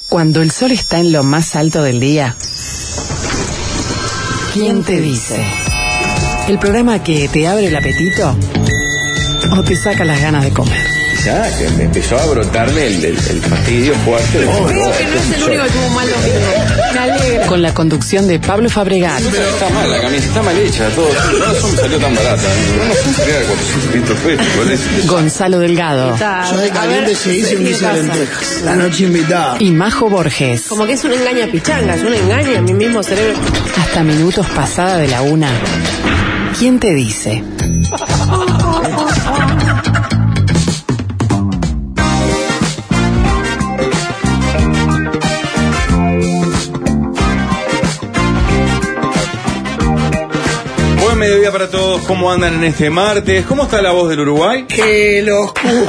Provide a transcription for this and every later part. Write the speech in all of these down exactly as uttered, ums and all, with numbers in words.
Cuando el sol está en lo más alto del día, ¿quién te dice? El programa que te abre el apetito o te saca las ganas de comer. Ya, que me empezó a brotarme el, el, el fastidio fuerte. Oh, creo que no es el único que tuvo mal domingo. Me alegra. Con la conducción de Pablo Fabregat. Pero está mal, la camisa está mal hecha, todo. No son salió tan barata. No son salió de cuatrocientos pesos. Gonzalo Delgado. Yo de caliente se hice un guiso de lentejas. La noche invitada. Y Majo Borges. Como que es un engaña pichanga, es un engaño a mi mismo cerebro. Hasta minutos pasada de la una. ¿Quién te dice? Buen mediodía para todos. ¿Cómo andan en este martes? ¿Cómo está la voz del Uruguay? ¡Que los cumpla!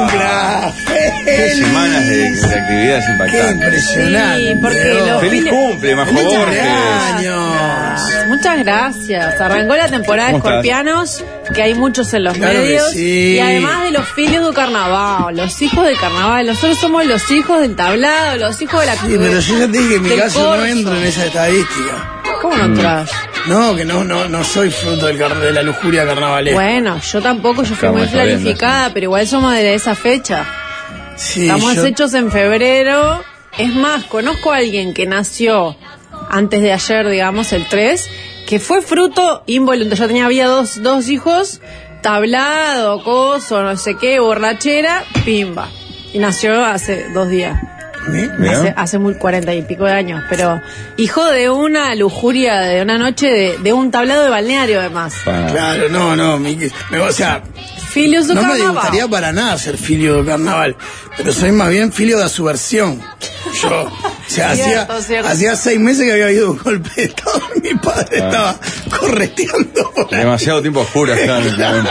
Ah, qué semanas de, de actividades ¡Qué impactantes. impresionante! Sí, porque Dios. lo- Feliz cumple, Majo Borges. ¡Años! Muchas gracias. Arrancó la temporada de ¿Cómo estás? Escorpianos, que hay muchos en los Claro que medios. sí. Y además de los filios del carnaval, los hijos del carnaval. Nosotros somos los hijos del tablado, los hijos de la Sí, pero yo ya te dije que en mi del caso corso. no entro en esa estadística. ¿Cómo no entras? No, que no, no, no soy fruto del car- de la lujuria carnavalesca. Bueno, yo tampoco, yo fui Estamos muy sabiendo. planificada, pero igual somos de esa fecha. Sí, Estamos yo- hechos en febrero. Es más, conozco a alguien que nació antes de ayer, digamos, el tres, que fue fruto involuntario. Yo tenía, había dos, dos hijos, tablado, coso, no sé qué, borrachera, pimba. Y nació hace dos días. ¿Eh? Mirá. Hace, hace muy cuarenta y pico de años, pero hijo de una lujuria, de una noche, de, de un tablado de balneario además. Pa- Claro, no, no, mi- me- o sea, Filios de no me carnaval. gustaría para nada ser filio de carnaval, pero soy más bien filio de subversión. Yo, o sea, Cierto, hacía, cierto. hacía seis meses que había habido un golpe de estado y mi padre Ah. estaba correteando por ahí. Demasiado tiempo oscuro acá en este momento.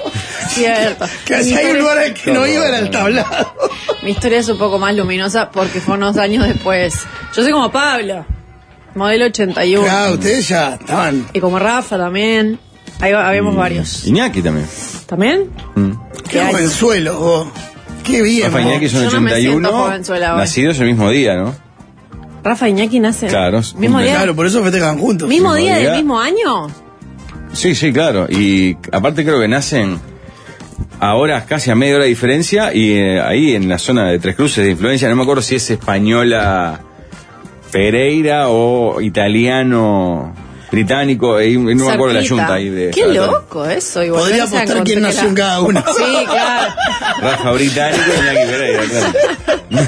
Cierto. Que Mi si hay un historia- lugar al que no iba era el tablado. Mi historia es un poco más luminosa porque fue unos años después. Yo soy como Pablo, modelo ochenta y uno. Claro, ustedes ya estaban. Y como Rafa también. Ahí va- habíamos varios. Iñaki también. ¿También? Mm. Qué hay? jovenzuelo, vos. Qué bien, Rafa vos. Iñaki son Yo no me ochenta y uno, siento jovenzuela hoy. nacidos el mismo día, ¿no? Rafa y Iñaki nacen. Claro, ¿Mismo cumple. día? Claro, por eso festejan juntos. ¿Mismo mismo día del día. mismo año? Sí, sí, claro. Y aparte creo que nacen ahora casi a media hora de diferencia y eh, ahí en la zona de Tres Cruces de influencia, no me acuerdo si es española Pereira o italiano británico, eh, no me acuerdo de la Cerquita. yunta ahí de... Qué loco eso. Y Podría volverse a apostar quién nació en encontrar. cada uno. Sí, claro. Rafa británico y Iñaki Pereira, claro.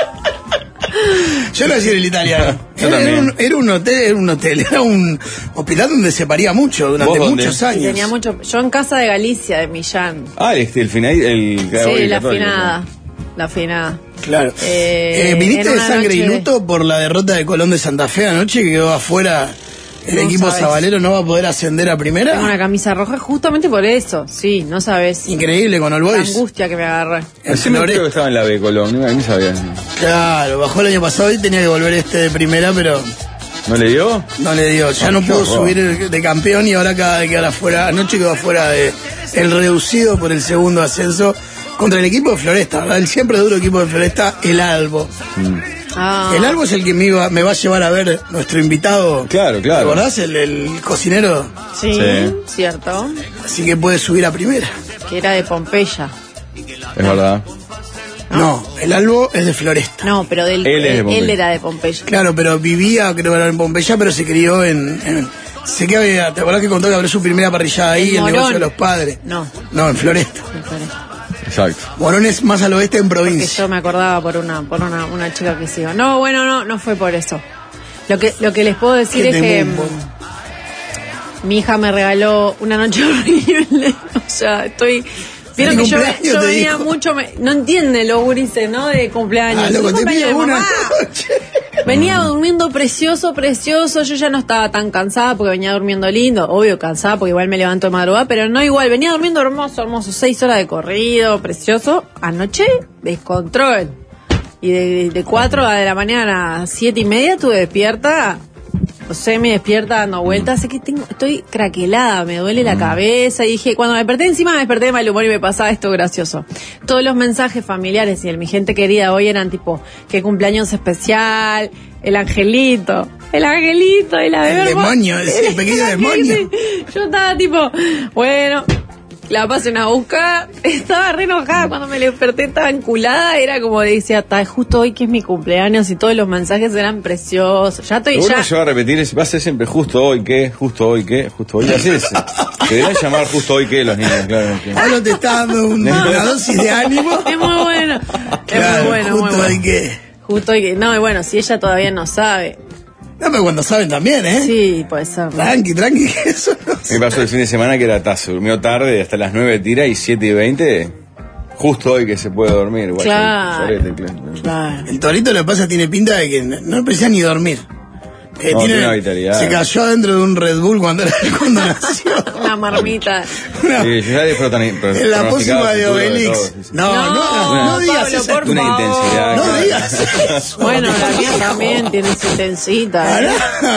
Yo nací en el italiano. Yo Era, también. un, era un hotel, era un hotel, era un hospital donde se paría mucho durante ¿Vos dónde? muchos Y años. tenía mucho. Yo en casa de Galicia, de Millán. Ah, este, el final, el... Sí, el la católico, afinada. La afinada. Claro. Eh, Eh, viniste en de una sangre y noche de- luto por la derrota de Colón de Santa Fe anoche, que quedó afuera. El No equipo sabes. sabalero no va a poder ascender a primera. Tengo una camisa roja justamente por eso. Sí, no sabes. Increíble con All La Boys. angustia que me agarré. En Ese me Flores- creo que estaba en la B, Colón, no, ni sabía. Claro, bajó el año pasado y tenía que volver este de primera, pero ¿No le dio? no le dio. Ya Ah, no qué pudo horror. subir el- de campeón y ahora cada vez queda afuera. Anoche quedó afuera de el reducido por el segundo ascenso contra el equipo de Floresta, ¿verdad? El siempre duro equipo de Floresta, el Albo. Ah, El Albo es el que me, iba, me va a llevar a ver nuestro invitado. Claro, claro. ¿Te acordás? El, el cocinero. sí, Sí. cierto. Así que puede subir a primera. Que era de Pompeya. Es verdad. No, el Albo es de Floresta. No, pero del, Él es de él, Pompeya. era de Pompeya. Claro, pero vivía, creo que era en Pompeya, pero se crió en... en- sé que había, ¿te acordás que contó que abrió su primera parrillada ahí, En el negocio Morón. de los padres? No. No, en Floresta. Me parece. Exacto. Morón es más al oeste en Que provincia. yo me acordaba por una por una, una chica que sigo. No, bueno, no, no fue por eso. Lo que lo que les puedo decir Qué es que temumbo. mm, mi hija me regaló una noche horrible. O sea, estoy vieron que ¿De yo, cumpleaños yo te venía dijo? mucho, me- no entienden los gurises, ¿no? De cumpleaños. Ah, loco, Un te cumpleaños pido de una mamá. noche. Venía durmiendo precioso, precioso. Yo ya no estaba tan cansada porque venía durmiendo lindo. Obvio, cansada porque igual me levanto de madrugada, pero no igual. Venía durmiendo hermoso, hermoso. Seis horas de corrido, precioso. Anoche, descontrol. Y de, de cuatro de la mañana a siete y media estuve despierta semi despierta dando vueltas, sé que tengo, estoy craquelada, me duele la cabeza, y dije, cuando me desperté encima me desperté de mal humor y me pasaba esto gracioso. Todos los mensajes familiares y de mi gente querida hoy eran tipo, que cumpleaños especial, el angelito, el angelito y la bebé. El demonio, el, el pequeño el demonio. Yo estaba tipo, bueno, la pasen a buscar. Estaba re enojada cuando me desperté, estaba enculada. Era como decía, está justo hoy que es mi cumpleaños y todos los mensajes eran preciosos. Ya estoy Uno ya. se va a repetir, va a ser siempre justo hoy que, justo hoy que, justo hoy. Así es. Te deben llamar justo hoy que los niños, claro. Que... Pablo te está dando un- una dosis de ánimo. Es muy bueno. Claro, es muy bueno, muy justo bueno. hay que... Justo hoy que. No, y bueno, si ella todavía no sabe. No, pero cuando saben también, ¿eh? Sí, puede ser. Tranqui, tranqui, que eso no Me pasó el fin de semana que era tazo, durmió tarde, hasta las nueve tira y siete y veinte, justo hoy que se puede dormir. Guay, Claro. sorete, claro. Claro. El Torito lo que pasa tiene pinta de que no no precisa ni dormir. Que No, tiene una vitalidad. Se cayó adentro de un Red Bull cuando, era, cuando nació. Una marmita. Una- Sí, yo ya he protani- pro- en la pronosticado pócima el de futuro Obelix. todos, sí, sí. No, no, no, No, no digas Pablo, esa por Una favor. intensidad. No claro. digas eso. Bueno, la mía también tiene su intensita. Pará.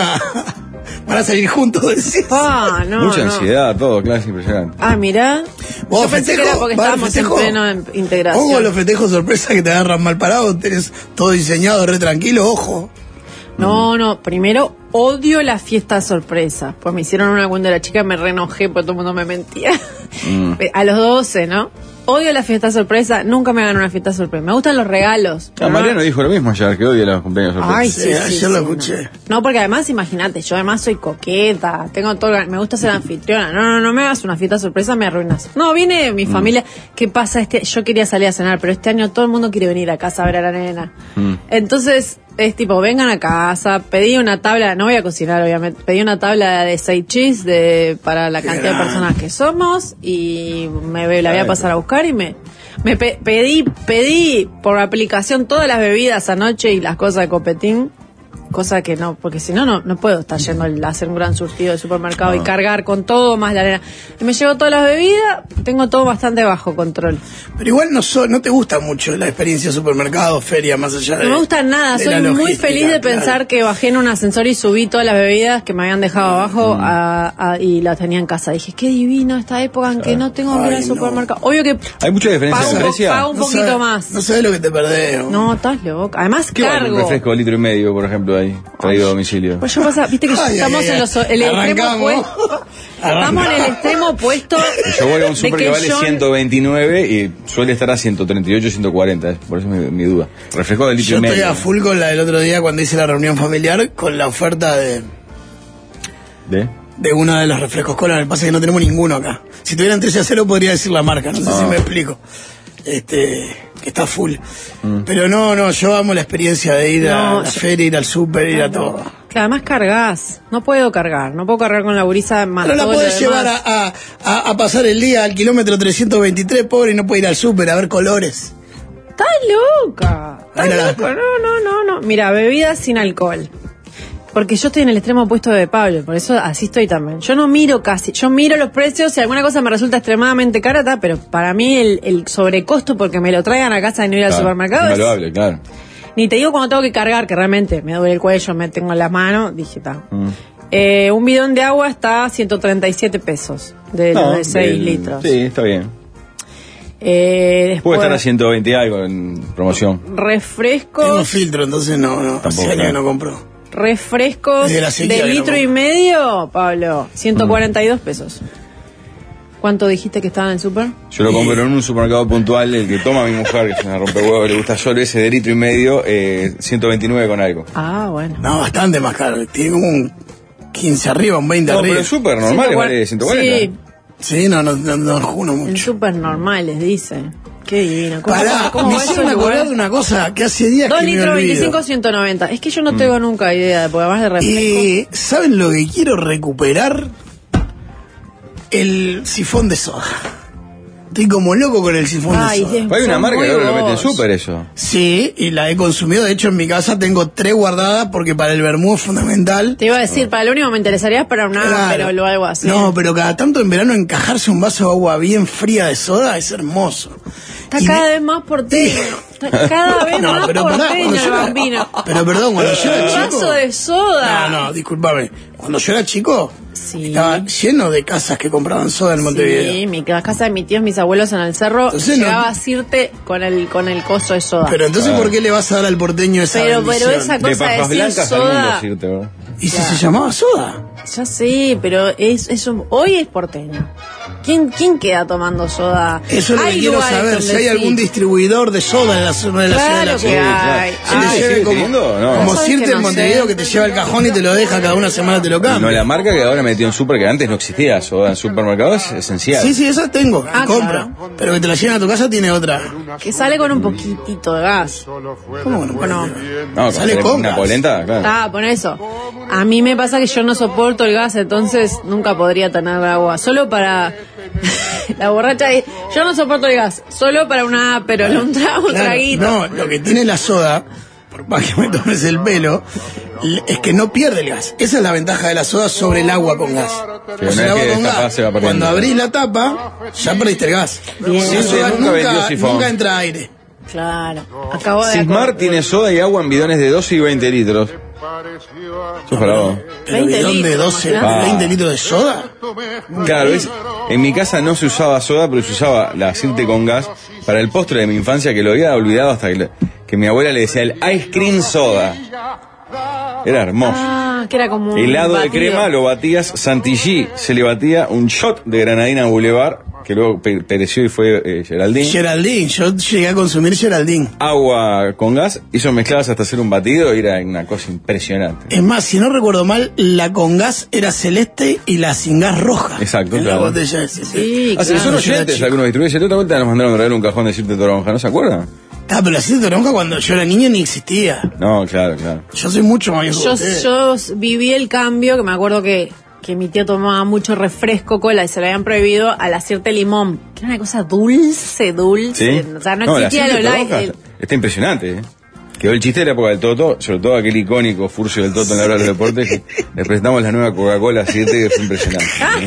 Van a salir juntos, decís. Ah, no, Mucha no. ansiedad, todo, claro, es impresionante. Ah, mirá. ¿Vos Yo pensé que festejo? era porque ¿Va al estábamos en festejo? pleno en- integración. Ojo a los festejos sorpresa que te agarran mal parado, tenés todo diseñado re tranquilo, ojo. No, no, primero odio la fiesta sorpresa. Pues me hicieron una cuando era chica, me re enojé porque todo el mundo me mentía. Mm. A los doce, ¿no? Odio la fiesta sorpresa, nunca me hagan una fiesta sorpresa. Me gustan los regalos. Ah, Mariano dijo lo mismo ayer, que odia los cumpleaños sorpresa. Ay, Sí, sí, sí, ayer lo sí, escuché. No. No, porque además, imagínate, yo además soy coqueta, tengo todo, me gusta ser anfitriona. No, no, no me hagas una fiesta sorpresa, me arruinas. No, viene mi familia. ¿Qué pasa? Este, yo quería salir a cenar, pero este año todo el mundo quiere venir a casa a ver a la nena. Mm. Entonces, es tipo, vengan a casa, pedí una tabla, no voy a cocinar, obviamente, pedí una tabla de seis cheese de, para la cantidad de grande. personas que somos y me la voy a pasar a buscar y me... Me pe- pedí, pedí por aplicación todas las bebidas anoche y las cosas de copetín, cosa que no, porque si no, no no puedo estar yendo a hacer un gran surtido de supermercado y cargar con todo más la arena. Y me llevo todas las bebidas, tengo todo bastante bajo control. Pero igual no so- no te gusta mucho la experiencia supermercado, feria, más allá de... No me gusta nada, de soy la muy logística, feliz de claro. pensar que bajé en un ascensor y subí todas las bebidas que me habían dejado abajo a- a- y las tenía en casa. Dije, qué divino esta época en que no tengo que ir al Ay, no. supermercado. Obvio que Hay mucha diferencia pago, de un po- precio. pago un No poquito sabes- más. No sabes lo que te perdés. No, estás loca. Además, ¿Qué vale un cargo. refresco de litro y medio, por ejemplo, ahí, traído a domicilio? Pues yo pasa, viste que Ay, estamos ay, ay. en los, el extremo Arrancamos. opuesto. Estamos en el extremo opuesto. Yo voy a un de super que, vale yo- ciento veintinueve y suele estar a ciento treinta y ocho, ciento cuarenta, por eso es mi, mi duda. Refresco de litro Yo y medio. estoy a full con la del otro día cuando hice la reunión familiar con la oferta de, ¿De? de uno de los refrescos cola. Me pasa que no tenemos ninguno acá. Si tuvieran trece a cero podría decir la marca, no sé si me explico. Este, que está full. Pero no, no, yo amo la experiencia de ir No, a la yo- feria, ir al súper, ir a todo. Claro, además cargas. No puedo cargar. No puedo cargar con la gurisa más Pero la todo lo podés demás. llevar a, a, a- a pasar el día al kilómetro trescientos veintitrés, pobre, y no puede ir al súper a ver colores. Estás loca. Estás Ay, no. loca. No, no, no, no. Mira, bebidas sin alcohol. Porque yo estoy en el extremo opuesto de Pablo, por eso así estoy también. Yo no miro casi, yo miro los precios, si alguna cosa me resulta extremadamente cara, ta, pero para mí el, el sobrecosto porque me lo traigan a casa y no ir al Claro, supermercado es- invaluable, claro. Ni te digo cuando tengo que cargar, que realmente me duele el cuello, me tengo en las manos, dije, está. Mm. Eh, un bidón de agua está a ciento treinta y siete pesos, de los No, de seis el- litros. Sí, está bien. Eh, después, Puede estar a ciento veinte y algo en promoción. Tengo refrescos, filtro, entonces no, no, hace Tampoco, años que claro. no compro. refrescos Desde la sequía de que litro no y compro. medio, Pablo, ciento cuarenta y dos pesos. ¿Cuánto dijiste que estaba en el súper? Yo lo compro en un supermercado puntual, el que toma mi mujer, que es una rompehuevos, le gusta solo ese de litro y medio, eh, ciento veintinueve con algo. Ah, bueno. No, bastante más caro. Tiene como un quince arriba, un veinte No, arriba. pero el super normal vale ciento cuarenta. Sí, Sí, no, no, no, no juno en mucho. súper normales, dice. Qué divino. ¿Cómo, Pará, cómo me va hicieron esos acordar lugares? de una cosa que hace días Dos que me litros olvido. veinticinco, ciento noventa. Es que yo no tengo nunca idea, porque además de refresco. Eh, ¿Saben lo que quiero recuperar? El sifón de soda. Estoy como loco con el sifón Ay, de soda. es- Hay una Son marca muy que ahora lo mete en vos. súper eso. Sí, y la he consumido. De hecho, en mi casa tengo tres guardadas porque para el vermú es fundamental. Te iba a decir, para lo único que me interesaría es para una, Claro. pero o algo así. No, pero cada tanto en verano encajarse un vaso de agua bien fría de soda es hermoso. Está Y cada me- vez más porteño. Está cada vez No, más pero pará, porteño cuando el yo era- bambino. Pero perdón, cuando yo era Un chico... vaso de soda. No, no, discúlpame. Cuando yo era chico, Sí. estaba lleno de casas que compraban soda en Montevideo. Sí, mi la casa de mis tíos, mis abuelos en el cerro, Entonces no- llegaba a Sirte con el, con el coso de soda. Pero entonces, Ah. ¿por qué le vas a dar al porteño esa Pero- pero bendición? esa De cosa de papas decir blancas al mundo, soda. decirte, ¿verdad? ¿Y si Claro. se llamaba soda? Ya sé, pero es, es un- hoy es porteño. ¿Quién, ¿Quién queda tomando soda? Eso es lo que Hay quiero lugares saber, donde si hay sí. algún distribuidor de soda en la zona de la ciudad de Claro la que ciudad. hay. Se Ay, te lleve ¿sigue como, teniendo? No. como ¿Sabes Sirte que en no Montevideo sé? que te lleva el cajón y te lo deja, cada una semana te lo No, cambia. la marca que ahora metió en súper, que antes no existía soda en supermercados, es esencial. Sí, sí, esa tengo, Ah, compra. Pero que te la lleven a tu casa tiene otra. Que sale con un poquitito de gas. ¿Cómo que no puede Bueno. ser? No, Sale con con una gas. polenta, claro. Ah, por eso. A mí me pasa que yo no soporto el gas, entonces nunca podría tener agua. Solo para... La borracha es... Yo no soporto el gas. Solo para una... Pero un trago, un Claro, traguito. no, lo que tiene la soda, por más que me tomes el pelo, l- es que no pierde el gas. Esa es la ventaja de la soda sobre el agua con gas. Que Vos una el vez agua que con destapás, gas, se va perdiendo. cuando abrís la tapa, ya perdiste el gas. Bien. La Sí, soda sí, nunca vendió nunca, sifón. nunca entra aire. Claro. Acabo de... Sismar acordar. tiene soda y agua en bidones de doce y veinte litros. Eso es para vos. Pero veinte bidón de litros, doce, imagínate. veinte litros de soda. Claro, ¿ves? En mi casa no se usaba soda, pero se usaba la Sirte con gas para el postre de mi infancia, que lo había olvidado hasta que, le- que mi abuela le decía el ice cream soda. Era hermoso. Ah, que era como un Helado de batido. crema, lo batías, Santillí se le batía un shot de granadina Boulevard, que luego pe- pereció y fue eh, Geraldine. Geraldine, yo llegué a consumir Geraldine. Agua con gas, eso mezclabas hasta hacer un batido y era una cosa impresionante. Es más, si no recuerdo mal, la con gas era celeste y la sin gas roja. Exacto, en claro. la botella esa. Sí, Así que claro. son Yo era oyentes chico. algunos distribuidores. La otra vuelta nos mandaron a traer un cajón de Sirte toronja, ¿no se acuerdan? Ah, pero la Sirte toronja cuando yo era niño ni existía. No, claro, claro. Yo soy mucho más viejo que Yo, ustedes. yo viví el cambio, que me acuerdo que, que mi tío tomaba mucho refresco, cola, y se lo habían prohibido al hacerte limón, que era una cosa dulce, dulce. ¿Sí? O sea, no, la existía Sirte lo light. toronja el- está impresionante, ¿eh? Quedó el chiste de la época del Toto, sobre todo aquel icónico Furcio del Toto en la hora de los deportes, que le presentamos la nueva Coca-Cola Sirte y fue impresionante.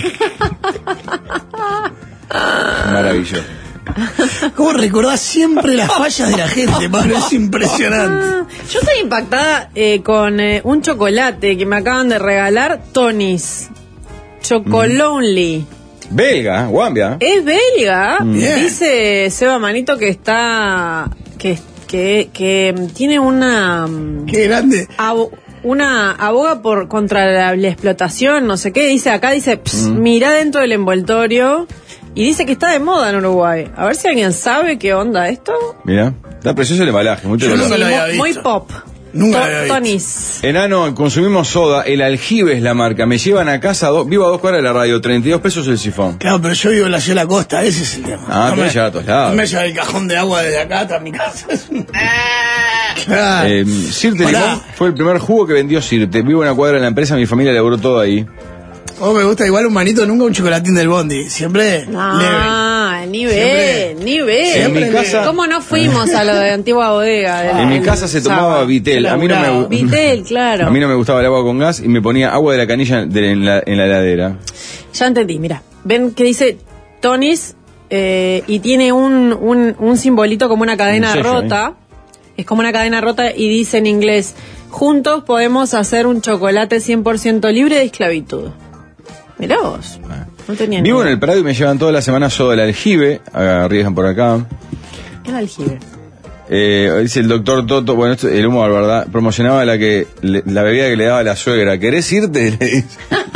Maravilloso. ¿Cómo recordás siempre las fallas de la gente, Pablo? Es impresionante. Ah, yo estoy impactada eh, con eh, un chocolate que me acaban de regalar, Tony's. Chocolonely. Belga, Guambia. Es belga. Bien. Dice Seba Manito que está. que, que, que tiene una. mm, Qué grande. abo- una aboga por contra la, la explotación, no sé qué. Dice acá, dice, "Ps, mira dentro del envoltorio. Y dice que está de moda en Uruguay. A ver si alguien sabe qué onda esto. Mira, está precioso el embalaje, mucho Yo color. nunca lo había muy, muy visto. pop. Nunca To- lo había visto. Tony's. Enano, consumimos soda, el aljibe es la marca. Me llevan a casa, do- vivo a dos cuadras de la radio, treinta y dos pesos el sifón. Claro, pero yo vivo en la ciudad de la costa, ese es el tema. Ah, tú me- me llevas a todos lados. no me lleva el cajón de agua desde acá hasta mi casa. Es un- Claro. Eh, Sirte Pará. Limón fue el primer jugo que vendió Sirte. Vivo en una cuadra de la empresa, mi familia laburó todo ahí. Oh, me gusta igual un manito, nunca un chocolatín del bondi. Siempre leve. Ah, nivel, Siempre- nivel. siempre En mi casa- ¿Cómo no fuimos a lo de antigua bodega? del- En mi del casa se sábado? tomaba Vitel. A mí no me gu- Vitel, claro. A mí no me gustaba el agua con gas y me ponía agua de la canilla de- en, la, en la heladera. Ya entendí, mira. Ven que dice Tony's eh, y tiene un, un, un simbolito como una cadena Un sello, rota. Es como una cadena rota y dice en inglés, juntos podemos hacer un chocolate cien por ciento libre de esclavitud. Mirá vos. No tenía ni Vivo en idea. el Prado y me llevan toda la semana soda del aljibe. Arriesgan por acá. El aljibe. Eh, dice el doctor Toto, bueno, esto, el humo, la verdad, promocionaba la que le- la bebida que le daba la suegra. ¿Querés irte? Le dice.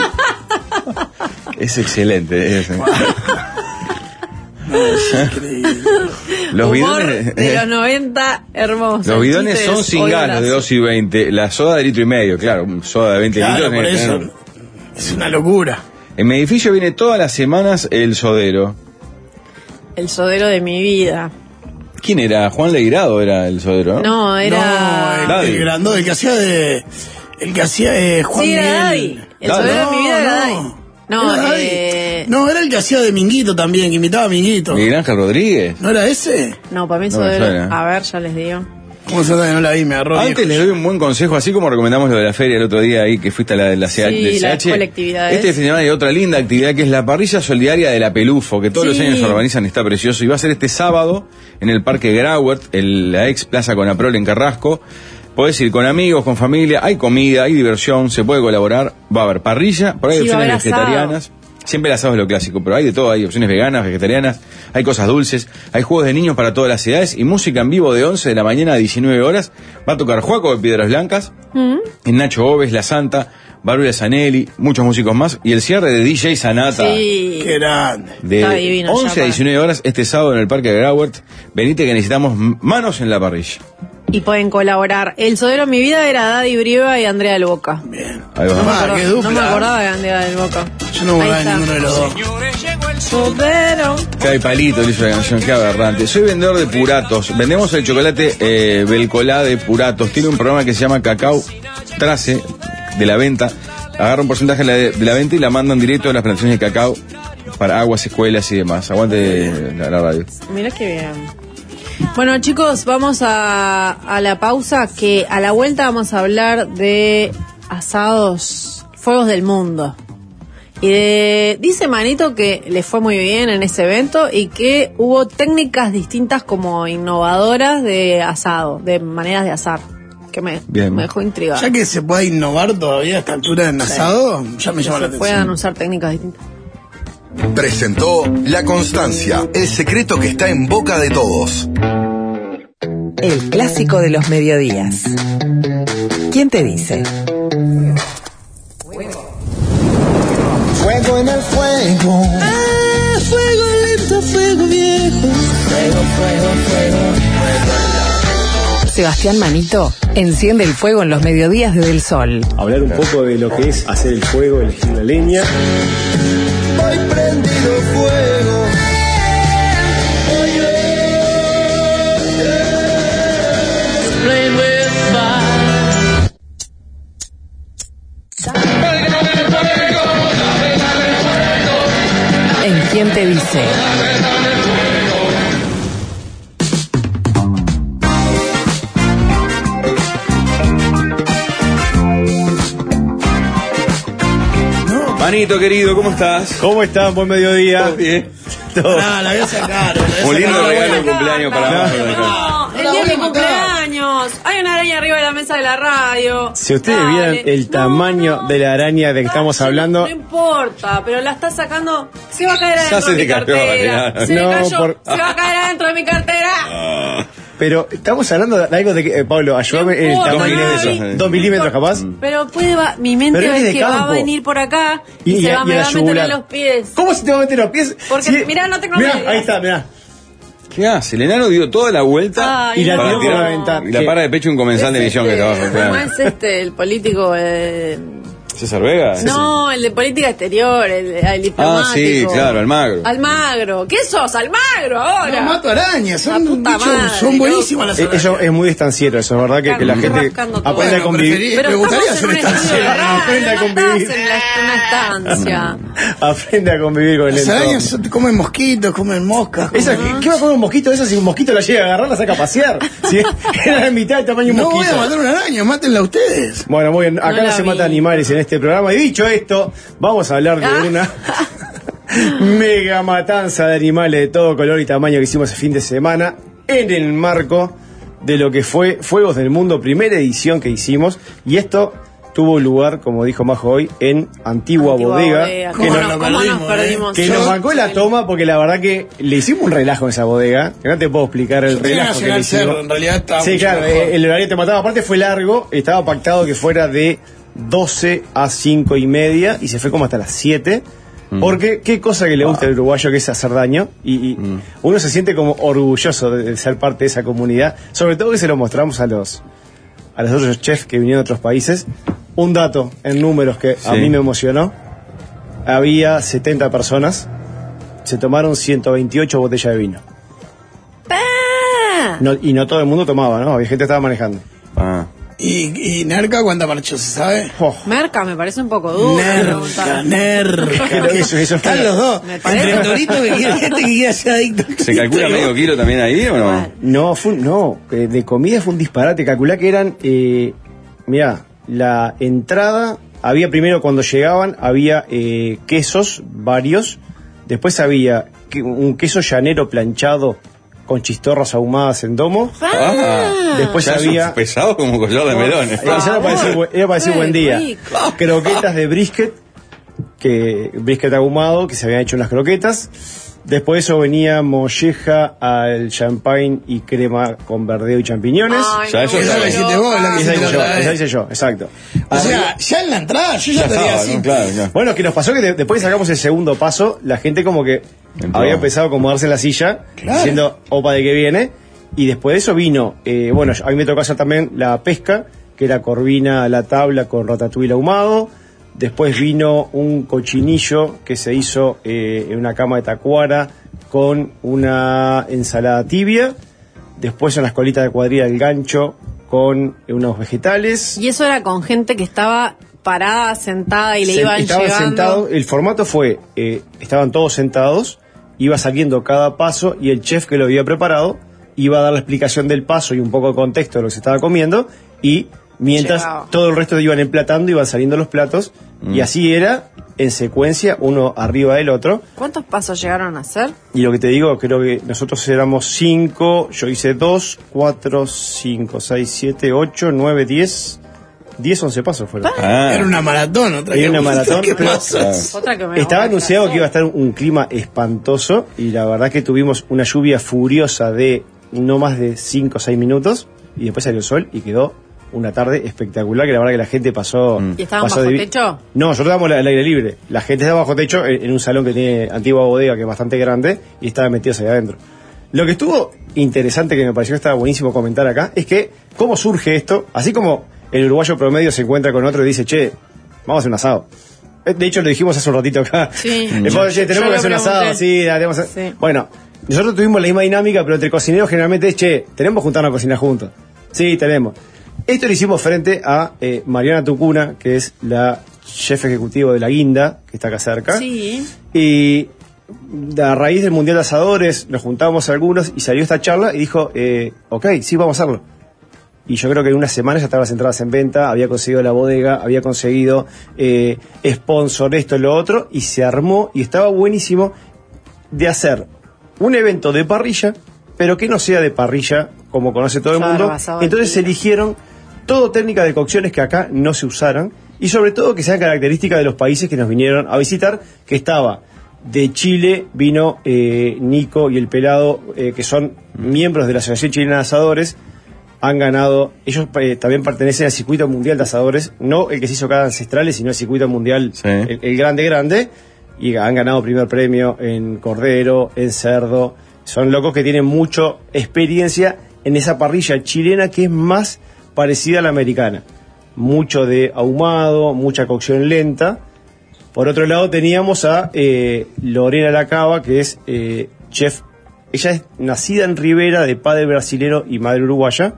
Es excelente. Es, los Humor bidones, de los noventa, hermoso. los bidones Chistes, son sin odio gas, las- los de dos y veinte. La soda de litro y medio, claro, soda de veinte Claro, litros. por tiene que eso. tener- Es una locura. En mi edificio viene todas las semanas el sodero. El sodero de mi vida. ¿Quién era? ¿Juan Leirado era el sodero? No, era... No, el, Daddy. el grandón, el que hacía de. El que hacía eh, Juan Sí, era Miguel. Daddy. El Daddy. sodero de mi vida era No, Daddy. no. No, Era Daddy. eh... No, era el que hacía de Minguito también, que imitaba a Minguito. Miguel Ángel Rodríguez. ¿No era ese? No, para mí eso No me debe... suena. A ver, ya les digo. ¿Cómo se llama? No la vi, me agarró. Antes viejo. les doy un buen consejo, así como recomendamos lo de la feria el otro día ahí que fuiste a la de la C H. Sí, de las C H. colectividades. Este fin de semana hay otra linda actividad que es la parrilla solidaria de la Pelufo, que todos Sí. los años se organizan, está precioso. Y va a ser este sábado en el Parque Grauert, el, la ex Plaza Conaprol en Carrasco. Podés ir con amigos, con familia, hay comida, hay diversión, se puede colaborar. Va a haber parrilla, por ahí hay Sí, va a opciones haber asado. vegetarianas. Siempre el asado es lo clásico, pero hay de todo, hay opciones veganas, vegetarianas, hay cosas dulces, hay juegos de niños para todas las edades y música en vivo de once de la mañana a diecinueve horas. Va a tocar Juaco de Piedras Blancas, Mm. en Nacho Oves, La Santa, Bárbara Zanelli, muchos músicos más, y el cierre de D J Sanata. Sí. Qué grande. De Está divino, once ya a para- diecinueve horas este sábado en el Parque de Grauert. Venite que necesitamos m- manos en la parrilla. Y pueden colaborar. El Sodero en mi vida era Daddy Brieva y Andrea del Boca. Bien. Ahí va. No me, Ah, acordaba, qué dupla. no me acordaba de Andrea del Boca. Yo no me Ahí acordaba de está. ninguno de los dos. Sodero. Que hay palito, le hizo la canción, qué aberrante. Soy vendedor de puratos. Vendemos el chocolate eh, Belcolá de puratos. Tiene un programa que se llama Cacao Trace de la venta. Agarra un porcentaje de la, de la venta y la mandan directo a las plantaciones de cacao para aguas, escuelas y demás. Aguante la, la radio. Mira qué bien. Bueno, chicos, vamos a, a la pausa, que a la vuelta vamos a hablar de asados, fuegos del mundo. Y de, dice Manito que le fue muy bien en ese evento y que hubo técnicas distintas como innovadoras de asado, de maneras de asar, que me, Bien. me dejó intrigada. Ya que se puede innovar todavía a esta altura en asado, ya me llama la Se puedan atención. usar técnicas distintas. Presentó La Constancia, el secreto que está en boca de todos. El clásico de los mediodías. ¿Quién te dice? Fuego en el fuego. Ah, fuego lento, fuego viejo. Fuego, fuego, fuego. Sebastián Manito enciende el fuego en los mediodías de Del Sol. Hablar un poco de lo que es hacer el fuego, elegir la leña. Voy prendido fuego. Play with fire. ¿En quién te dice? Manito querido, ¿cómo estás? ¿Cómo están? Buen mediodía. ¿Todo bien? Todo. Ah, la voy a sacar. la voy a Un lindo sacar. regalo de cumpleaños para No, vos. el la día voy de a mi matar. cumpleaños. Hay una araña arriba de la mesa de la radio. Si ustedes Dale. vieran el No, tamaño no. de la araña de que estamos No, hablando. No importa, pero la está sacando. Se va a caer adentro se de mi te cayó, cartera. ya. Se No, me cayó. por- Se va a caer adentro de mi cartera. Pero estamos hablando de algo de que, eh, Pablo, ayúdame No en el importa, tamaño de Gaby. eso. Dos milímetros capaz. Pero puede va, mi mente Pero él es es de que va a campo. venir por acá y, Y- se y- va, y me a la va a meter en yugular. los pies. ¿Cómo se te va a meter los pies? Porque, mirá, no tengo Mirá, medias. ahí está, mirá. ¿Qué hace? El enano dio toda la vuelta Ay, Y la no. tiró por la ventana. y la para de pecho un comensal de Es misión que este, estaba ¿Cómo sorteando. es este, el político? Eh, ¿César Vega? no, el de política exterior, el, el diplomático. Ah, sí, claro, Almagro. Almagro. ¿Qué sos, Almagro, ahora? No, mato arañas, La son, puta bichos, madre, son buenísimas las Eh, arañas. Eso es muy distanciero, eso es verdad que, que la Estoy gente rascando todo. aprende a Bueno, convivir. preferí- Pero Me gustaría estamos en un hacer esta estudio de escena, radio, aprende a no convivir. estás en la- una estancia. Aprende a convivir con el Las entorno. arañas son- comen mosquitos, comen moscas. Esa, comen- ¿qué, ¿Qué va a comer un mosquito de esas si un mosquito la llega a agarrar, la saca a pasear? Si era la mitad del tamaño de un No voy mosquito. a matar una araña, mátenla ustedes. Bueno, muy bien, acá No no, la se vi. mata animales en este programa. Y dicho esto, vamos a hablar de Ah. una mega matanza de animales de todo color y tamaño que hicimos el fin de semana en el marco de lo que fue Fuegos del Mundo, primera edición que hicimos. Y esto tuvo lugar, como dijo Majo hoy, en Antigua, Antigua Bodega. Bodega. que ¿Cómo, nos- no- lo cómo nos perdimos, perdimos? que Yo- nos bancó la toma porque la verdad que le hicimos un relajo en esa bodega, que no te puedo explicar el Tenía relajo que le Nacional hicimos. Cerro, en realidad estaba Sí, mucho claro, mejor. eh, el horario te mataba. Aparte fue largo, estaba pactado que fuera de doce a cinco y media y se fue como hasta las siete. Porque qué cosa que le gusta al uruguayo que es hacer daño y, y uno se siente como orgulloso de, de ser parte de esa comunidad, sobre todo que se lo mostramos a los a los otros chefs que vinieron de otros países. Un dato en números que a Sí. mí me emocionó: había setenta personas, se tomaron ciento veintiocho botellas de vino. ¡Pah! No- y no todo el mundo tomaba, ¿no? Había gente que estaba manejando. Ah. ¿Y, y Nerca cuánta marchó, se sabe? Oh, Merca me parece un poco duro. Nerca, preguntar. Nerca. Pero eso- eso fue- Están los dos. Me parece. Entre Torito que quiere gente que quiere ser adicto. ¿Se calcula medio kilo también ahí o no? Bueno. no, fue, un- no, eh, de comida fue un disparate. Calculá que eran, eh, mirá, la entrada, había primero cuando llegaban, había eh, quesos varios, después había que- un queso llanero planchado con chistorras ahumadas en domo. Ah, Después ya había- son pesados como collar de melones. Eso era para decir, bu- era para decir Qué buen día. rico. Croquetas de brisket, que brisket ahumado, que se habían hecho en las croquetas. Después de eso venía molleja al champagne y crema con verdeo y champiñones. Ay, Ya me eso vuelvo ya lo hiciste vos, la que Esa hiciste hice la yo, otra vez. esa hice yo, exacto. O sea, ya en la entrada yo ya Ya estaría estaba, así. ¿no? Claro, claro. Bueno, que nos pasó que de- después que sacamos el segundo paso, la gente como que Entró. había empezado a acomodarse en la silla, Claro. diciendo, opa, ¿de qué viene? Y después de eso vino, eh, bueno, a mí me tocó hacer también la pesca, que era corvina a la tabla con ratatouille ahumado. Después vino un cochinillo que se hizo eh, en una cama de tacuara con una ensalada tibia. Después en las colitas de cuadrilla del gancho con eh, unos vegetales. Y eso era con gente que estaba parada, sentada y le Se- iban estaban llegando. sentados, el formato fue, eh, estaban todos sentados, iba saliendo cada paso y el chef que lo había preparado iba a dar la explicación del paso y un poco de contexto de lo que se estaba comiendo, y mientras Llegaba. todo el resto iban emplatando, iban saliendo los platos, y así era en secuencia, uno arriba del otro. ¿Cuántos pasos llegaron a hacer? Y lo que te digo, creo que nosotros éramos cinco, yo hice dos, cuatro, cinco, seis, siete, ocho, nueve, diez, diez, once pasos fueron. Ah, Era una maratón, otra Era que- una maratón, ¿Qué pero- pasa? Otra que me Estaba voy a anunciado hacer. que iba a estar un clima espantoso, y la verdad que tuvimos una lluvia furiosa de no más de cinco o seis minutos, y después salió el sol y quedó una tarde espectacular, que la verdad que la gente pasó... ¿Y estaban pasó bajo de- techo? No, nosotros estábamos al aire libre. La gente estaba bajo techo en, en un salón que tiene antigua bodega, que es bastante grande, y estaban metidos ahí adentro. Lo que estuvo interesante, que me pareció que estaba buenísimo comentar acá, es que cómo surge esto, así como el uruguayo promedio se encuentra con otro y dice, che, vamos a hacer un asado. Eh, De hecho, lo dijimos hace un ratito acá. Sí. Le pongo, che, Yo tenemos lo que hacer un asado, pregunté. sí, dale, vamos a- Sí. Bueno, nosotros tuvimos la misma dinámica, pero entre cocineros generalmente es, che, tenemos que juntarnos a cocinar juntos. Sí, tenemos. Esto lo hicimos frente a eh, Mariana Tucuna, que es la chef ejecutivo de La Guinda, que está acá cerca. Sí. Y a raíz del Mundial de Asadores nos juntamos algunos y salió esta charla y dijo, eh, ok, sí, vamos a hacerlo. Y yo creo que en una semana ya estaban las entradas en venta, había conseguido la bodega, había conseguido eh, sponsor, esto y lo otro, y se armó, y estaba buenísimo de hacer un evento de parrilla, pero que no sea de parrilla como conoce todo el Claro, mundo. basado en Entonces tira. eligieron todo técnicas de cocciones que acá no se usaran, y sobre todo que sean características de los países que nos vinieron a visitar, que estaba de Chile, vino eh, Nico y el Pelado, eh, que son miembros de la Asociación Chilena de Asadores, han ganado, ellos eh, también pertenecen al circuito mundial de asadores, no el que se hizo acá ancestrales, sino el circuito mundial, Sí. el, el grande grande, y han ganado primer premio en cordero, en cerdo. Son locos que tienen mucha experiencia en esa parrilla chilena que es más parecida a la americana. Mucho de ahumado, mucha cocción lenta. Por otro lado teníamos a eh, Lorena Lacaba, que es eh, chef. Ella es nacida en Rivera, de padre brasilero y madre uruguaya,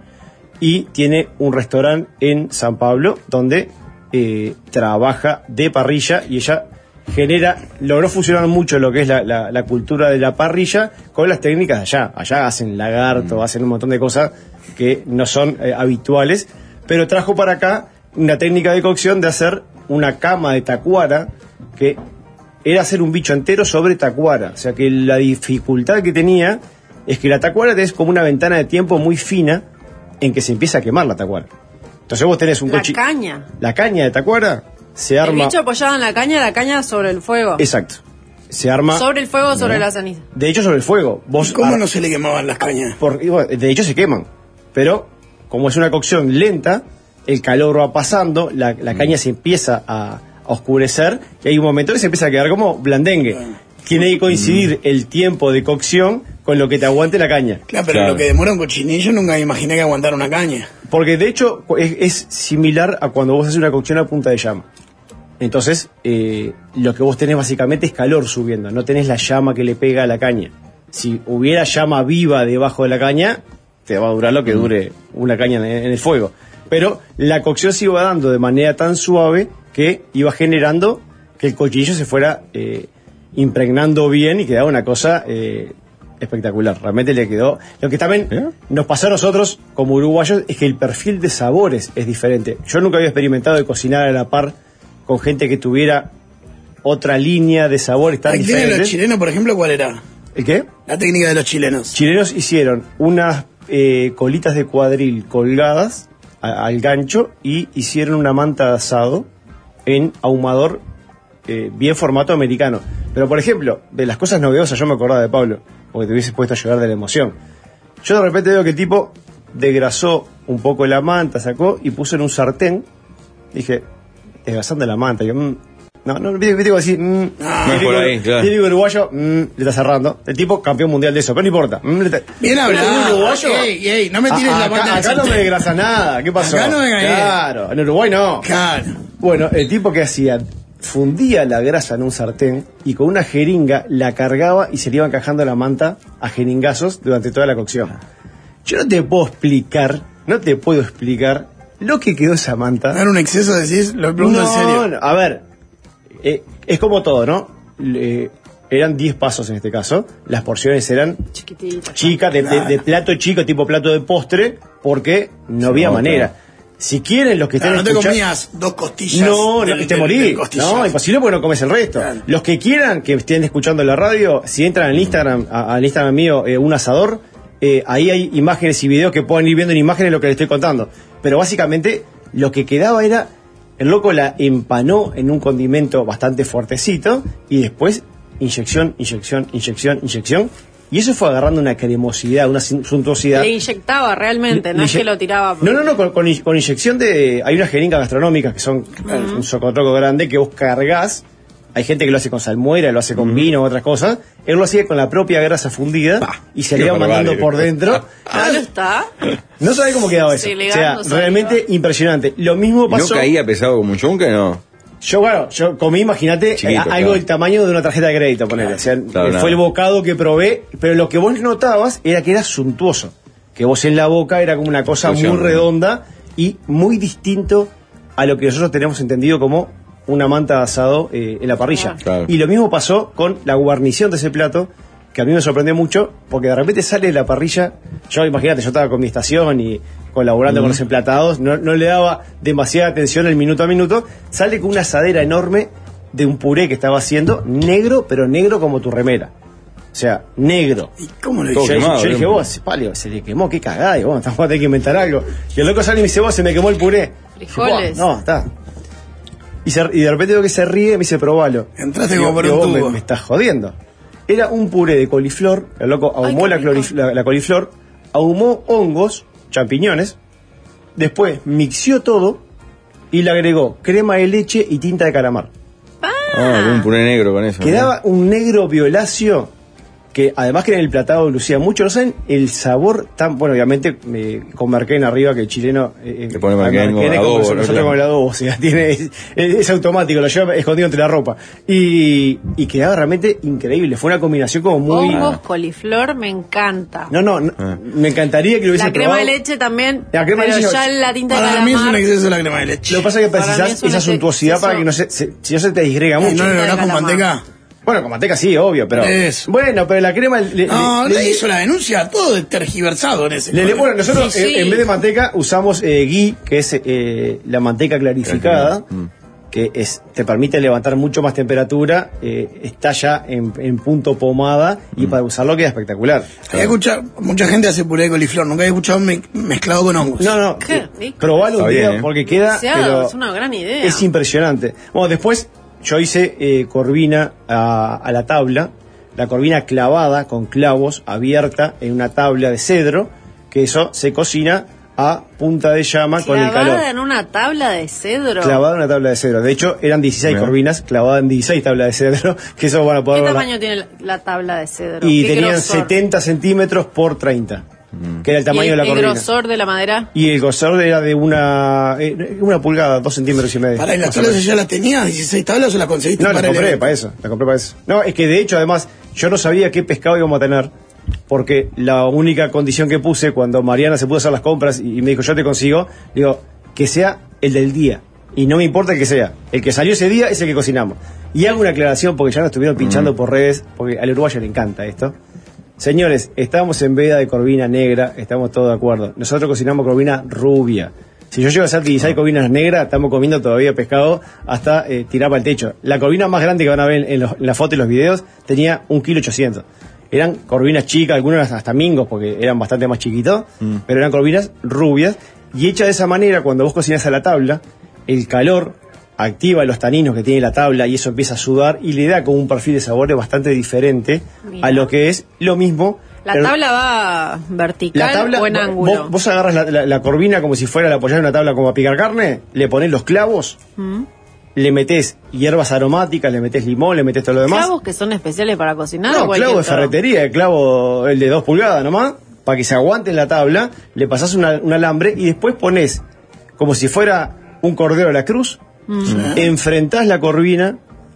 y tiene un restaurante en San Pablo donde eh, trabaja de parrilla, y ella genera, logró fusionar mucho lo que es la, la- la cultura de la parrilla con las técnicas de allá. Allá hacen lagarto, hacen un montón de cosas que no son eh, habituales, pero trajo para acá una técnica de cocción de hacer una cama de tacuara, que era hacer un bicho entero sobre tacuara. O sea que la dificultad que tenía es que la tacuara es como una ventana de tiempo muy fina en que se empieza a quemar la tacuara. Entonces vos tenés un La coche. caña. La caña de tacuara se El arma. bicho apoyado en la caña, la caña sobre el fuego. Exacto. Se arma. Sobre el fuego, sobre la ceniza. De hecho, sobre el fuego. Vos ¿Y cómo ar- no se le quemaban las cañas? por- y bueno, de hecho, se queman. Pero, como es una cocción lenta, el calor va pasando, la, la caña se empieza a, a oscurecer, y hay un momento que se empieza a quedar como blandengue. Tiene que coincidir el tiempo de cocción con lo que te aguante la caña. Claro, pero Claro. lo que demora un cochinillo nunca me imaginé que aguantara una caña. Porque de hecho es, es similar a cuando vos haces una cocción a punta de llama. Entonces, eh, lo que vos tenés básicamente es calor subiendo, no tenés la llama que le pega a la caña. Si hubiera llama viva debajo de la caña, te va a durar lo que dure una caña en, en el fuego. Pero la cocción se iba dando de manera tan suave que iba generando que el cochinillo se fuera eh, impregnando bien y quedaba una cosa eh, espectacular. Realmente le quedó. Lo que también ¿Eh? nos pasó a nosotros como uruguayos es que el perfil de sabores es diferente. Yo nunca había experimentado de cocinar a la par con gente que tuviera otra línea de sabores tan diferentes. ¿La técnica de los chilenos, por ejemplo, cuál era? ¿El qué? La técnica de los chilenos. Chilenos hicieron unas eh, colitas de cuadril colgadas a, al gancho y hicieron una manta de asado en ahumador eh, bien formato americano. Pero, por ejemplo, de las cosas novedosas, yo me acordaba de Pablo, porque te hubiese puesto a llorar de la emoción. Yo de repente veo que el tipo desgrasó un poco la manta, sacó y puso en un sartén. Dije, desgrasando la manta. Yo, mm, no, no, viste que decir, mm, ah, no es por ahí, claro. Típico uruguayo, mm, le está cerrando. El tipo campeón mundial de eso, pero no importa. Mm, está... Bien hablado, uruguayo. Ey, ey, no me tires a, la acá, manta. Acá no me desgrasa nada, ¿qué pasó? Acá no me Claro, en Uruguay no. Claro. Bueno, el tipo que hacía, fundía la grasa en un sartén y con una jeringa la cargaba y se le iba encajando la manta a jeringazos durante toda la cocción. Yo no te puedo explicar, no te puedo explicar lo que quedó esa manta. ¿No era un exceso, decís? Lo pregunto no, en serio. No, a ver, eh, es como todo, ¿no? Le, eran diez pasos en este caso, las porciones eran chiquititas, chicas, de, de, de plato chico, tipo plato de postre, porque no había no, manera. Claro. Si quieren los que estén claro, no escuchando... te comías dos costillas. No, no, te morí. No, imposible porque no comes el resto. Claro. Los que quieran, que estén escuchando la radio, si entran al Instagram, a, al Instagram mío, eh, un asador, eh, ahí hay imágenes y videos que pueden ir viendo en imágenes lo que les estoy contando. Pero básicamente, lo que quedaba era... El loco la empanó en un condimento bastante fuertecito y después inyección, inyección, inyección, inyección. Y eso fue agarrando una cremosidad, una suntuosidad. Le inyectaba realmente, le, no le es que lo tiraba. No, no, no, con, con, con inyección de... Hay unas jeringas gastronómicas que son uh-huh. un socotroco grande que vos cargas. Hay gente que lo hace con salmuera, lo hace con uh-huh. vino u otras cosas. Él lo hacía con la propia grasa fundida ah, y se le iba mandando por dentro. Ah, ¿no está? No sabés cómo quedaba eso. Sí, o sea, no realmente impresionante. Lo mismo pasó... ¿No caía pesado como un chunque, no? Yo, bueno, yo comí, imagínate, eh, algo claro. del tamaño de una tarjeta de crédito, ponele. O sea, claro, fue nada. el bocado que probé, pero lo que vos notabas era que era suntuoso. Que vos en la boca era como una cosa Fusión, muy redonda y muy distinto a lo que nosotros tenemos entendido como una manta de asado eh, en la parrilla. Claro. Y lo mismo pasó con la guarnición de ese plato, que a mí me sorprendió mucho, porque de repente sale de la parrilla. Yo, imagínate, yo estaba con mi estación y colaborando mm. con los emplatados, no, no le daba demasiada atención el minuto a minuto. Sale con una asadera enorme de un puré que estaba haciendo, negro, pero negro como tu remera. O sea, negro. ¿Y cómo lo hizo? Yo, quemado, yo, yo dije, vos, palio, se le quemó, qué cagada, y vos, estamos a tener que inventar algo. Y el loco sale y me dice, vos, se me quemó el puré. Frijoles. No, está. Y, se, y de repente veo que se ríe y me dice, probalo. Entraste como por un tubo. Me, me estás jodiendo. Era un puré de coliflor, el loco ahumó Ay, la, clorif- la, la coliflor, ahumó hongos, champiñones, después mixió todo y le agregó crema de leche y tinta de calamar. Ah, ah un puré negro con eso. Quedaba ¿no? un negro violáceo que además que en el platado lucía mucho, no saben el sabor tan, bueno, obviamente eh, con merquén arriba que el chileno eh, le pone merquén con adobo, nosotros, nosotros claro. con el adobo, o sea, tiene, es, es automático, lo lleva escondido entre la ropa y, y quedaba realmente increíble, fue una combinación como muy... Hongos, coliflor, me encanta. No, no, no ah. me encantaría que lo hubiese La crema probado. de leche también, la crema pero de leche ya no. la tinta de para calamar. Para mí es un exceso de la crema de leche. Lo que pasa es que precisás esa suntuosidad exceso... para que no se, se, si no se te disgrega mucho. ¿No le con manteca? Bueno, con manteca sí, obvio, pero... Eso. Bueno, pero la crema... Le, no, le, le, le hizo la denuncia, todo tergiversado en ese... Le, le, bueno, nosotros sí, sí. Eh, en vez de manteca usamos eh, ghee, que es eh, la manteca clarificada, mm. que es te permite levantar mucho más temperatura, eh, está ya en, en punto pomada y mm. para usarlo queda espectacular. Había escuchado, mucha gente hace puré de coliflor, nunca había escuchado me, mezclado con hongos. No, no, eh, probalo un día bien, ¿eh? Porque queda... Pero es una gran idea. Es impresionante. Bueno, después... Yo hice eh, corvina a, a la tabla, la corvina clavada con clavos, abierta en una tabla de cedro, que eso se cocina a punta de llama con el calor. ¿Clavada en una tabla de cedro? Clavada en una tabla de cedro. De hecho, eran dieciséis bueno. corvinas clavadas en dieciséis tablas de cedro, que eso van a poder... ¿Qué verla. tamaño tiene la tabla de cedro? Y tenían grosor? setenta centímetros por treinta. Que era el tamaño ¿Y el, de la corvina. ¿Y el grosor de la madera? Y el grosor era de una eh, una pulgada, dos centímetros y medio. ¿Para las tablas ya las tenías, dieciséis tablas o las conseguiste? No, para las compré el... para eso, la compré para eso. No, es que de hecho, además, yo no sabía qué pescado íbamos a tener, porque la única condición que puse cuando Mariana se pudo hacer las compras y me dijo, yo te consigo, digo, que sea el del día. Y no me importa el que sea. El que salió ese día es el que cocinamos. Y hago una aclaración porque ya nos estuvieron pinchando mm. por redes, porque al uruguayo le encanta esto. Señores, estamos en veda de corvina negra, estamos todos de acuerdo. Nosotros cocinamos corvina rubia. Si yo llego a hacer dieciséis corvinas negras, estamos comiendo todavía pescado hasta eh, tirar para el techo. La corvina más grande que van a ver en, los, en la foto y los videos tenía un kilo ochocientos. Eran corvinas chicas, algunas hasta mingos porque eran bastante más chiquitos, mm. pero eran corvinas rubias. Y hechas de esa manera, cuando vos cocinás a la tabla, el calor activa los taninos que tiene la tabla y eso empieza a sudar y le da como un perfil de sabores bastante diferente Mira. a lo que es lo mismo. ¿La tabla va vertical la tabla, o en ángulo? Vos, vos agarras la, la, la corvina como si fuera la apoyar en una tabla como a picar carne, le ponés los clavos, ¿Mm? le metés hierbas aromáticas, le metés limón, le metés todo lo demás. ¿Clavos que son especiales para cocinar? No, clavo de ferretería, el clavo, el de dos pulgadas nomás, para que se aguante en la tabla, le pasás una, un alambre y después ponés como si fuera un cordero a la cruz, mm. enfrentás la corvina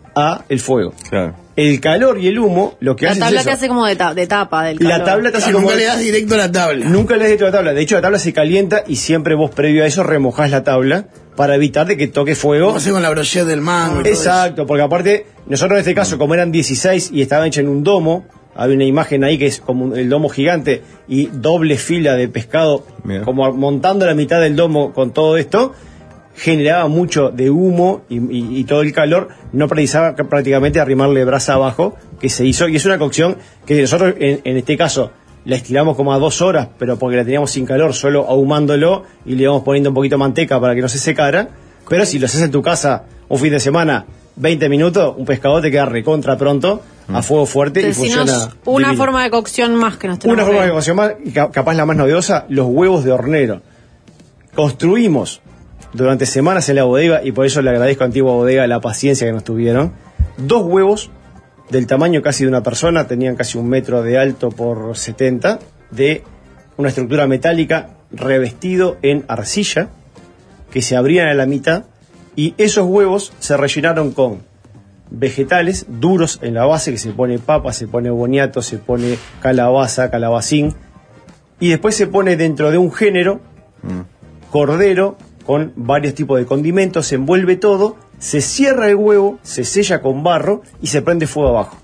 a el fuego. Claro. El calor y el humo, lo que la hace tabla es eso. te hace como de, ta de tapa del calor. La tabla te hace Nunca como... Nunca le das directo a la tabla. Nunca le das directo a la tabla. De hecho, la tabla se calienta y siempre vos, previo a eso, remojás la tabla para evitar de que toque fuego. Como hace con la brochette del mango. Y Exacto, todo porque aparte, nosotros en este caso, como eran dieciséis y estaban hechos en un domo, había una imagen ahí que es como el domo gigante y doble fila de pescado, Bien. como montando la mitad del domo con todo esto, generaba mucho de humo y, y, y todo el calor, no precisaba prácticamente arrimarle brasa abajo, que se hizo, y es una cocción que nosotros en, en este caso la estiramos como a dos horas, pero porque la teníamos sin calor, solo ahumándolo y le íbamos poniendo un poquito de manteca para que no se secara, pero si lo haces en tu casa un fin de semana, veinte minutos, un pescado te queda recontra pronto, a fuego fuerte y funciona una divino. forma de cocción más que nos tenemos Una forma que... de cocción más, y capaz la más novedosa, los huevos de hornero. Construimos durante semanas en la bodega, y por eso le agradezco a Antigua Bodega la paciencia que nos tuvieron, dos huevos del tamaño casi de una persona, tenían casi un metro de alto por setenta, de una estructura metálica revestido en arcilla, que se abrían a la mitad, y esos huevos se rellenaron con vegetales duros en la base, que se pone papa, se pone boniato, se pone calabaza, calabacín, y después se pone dentro de un género, mm. cordero, con varios tipos de condimentos, se envuelve todo, se cierra el huevo, se sella con barro y se prende fuego abajo.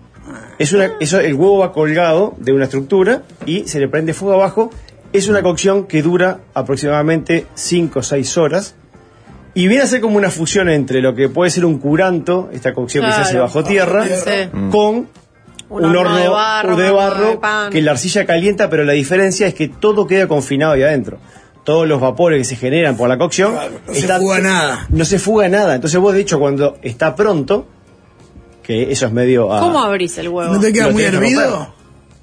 Es una, eso, el huevo va colgado de una estructura y se le prende fuego abajo. Es una cocción que dura aproximadamente cinco o seis horas y viene a ser como una fusión entre lo que puede ser un curanto, esta cocción claro, que se hace bajo tierra, sí. con un, un horno, horno de barro, de barro de pan. Que la arcilla calienta, pero la diferencia es que todo queda confinado ahí adentro. Todos los vapores que se generan por la cocción, claro, no está, se fuga nada. No se fuga nada. Entonces vos, de hecho, cuando está pronto, que eso es medio... A, ¿Cómo abrís el huevo? ¿No te queda muy hervido?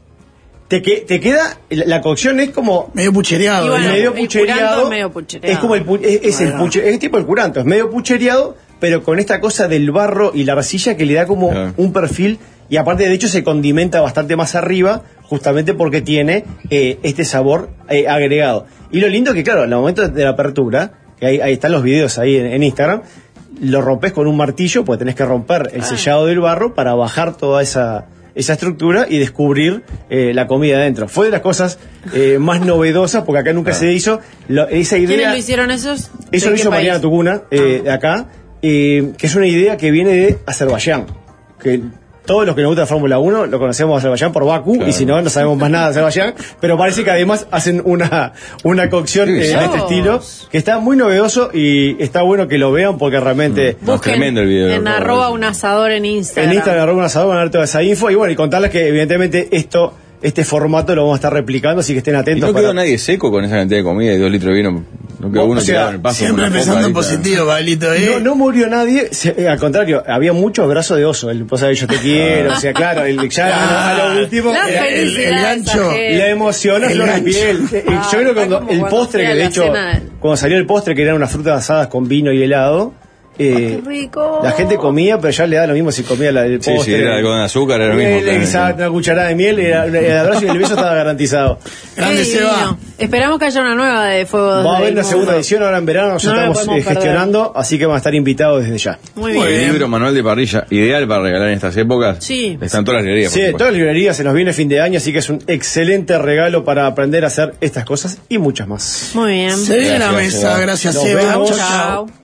Te, que, te queda... La, la cocción es como... Medio puchereado. Bueno, medio, puchereado, es medio puchereado. Es como el... Es, es, bueno. el puche, es tipo el curanto. Es medio puchereado, pero con esta cosa del barro y la arcilla que le da como claro. un perfil... Y aparte, de hecho, se condimenta bastante más arriba, justamente porque tiene eh, este sabor eh, agregado. Y lo lindo que, claro, en el momento de la apertura, que ahí, ahí están los videos ahí en, en Instagram, lo rompes con un martillo, porque tenés que romper el ah. sellado del barro para bajar toda esa, esa estructura y descubrir eh, la comida adentro. Fue de las cosas eh, más novedosas, porque acá nunca ah. se hizo. Lo, esa idea, ¿Quiénes lo hicieron esos? Eso lo hizo país? Mariana Tuguna, eh, ah. acá, eh, que es una idea que viene de Azerbaiyán. Que todos los que nos gusta la Fórmula uno lo conocemos de Azerbaiyán por Bakú, claro. y si no, no sabemos más nada de Azerbaiyán, pero parece que además hacen una, una cocción eh, de este estilo, que está muy novedoso y está bueno que lo vean porque realmente... Mm. No, es tremendo el video. En arroba un asador en Instagram. En Instagram, arroba un asador, van a ver toda esa info, y bueno, y contarles que evidentemente esto... Este formato lo vamos a estar replicando, así que estén atentos. ¿Y no para... quedó nadie seco con esa cantidad de comida y dos litros de vino? No quedó uno o sea, tirado en el paso. Siempre empezando en positivo, Pablito. ¿eh? No, no murió nadie, se, eh, al contrario, había muchos brazos de oso. El pues, yo te quiero, o sea, claro, el, ya ah, a lo último, el, el, el gancho, la emoción a flor de piel. Ah, yo creo que cuando el postre, que de hecho, cuando salió el postre, que eran unas frutas asadas con vino y helado, eh, ¡Qué rico! la gente comía, pero ya le da lo mismo si comía la del Sí, postre. sí, era con azúcar, era lo mismo. Eh, claro. Exacto, una cucharada de miel, era- el abrazo y el beso estaba garantizado. Grande Qué Seba. divino. Esperamos que haya una nueva de Fuego Va a haber del una segunda Mundo. edición ahora en verano, ya No la estamos podemos eh, perder. gestionando, así que van a estar invitados desde ya. Muy Muy bien. El libro manual de parrilla, ideal para regalar en estas épocas. Sí. Están todas las librerías. Sí, por en supuesto. todas las librerías se nos viene fin de año, así que es un excelente regalo para aprender a hacer estas cosas y muchas más. Muy bien. Se viene la Gracias, mesa, Seba. gracias Nos Seba. vemos. Chau, chau. Chao.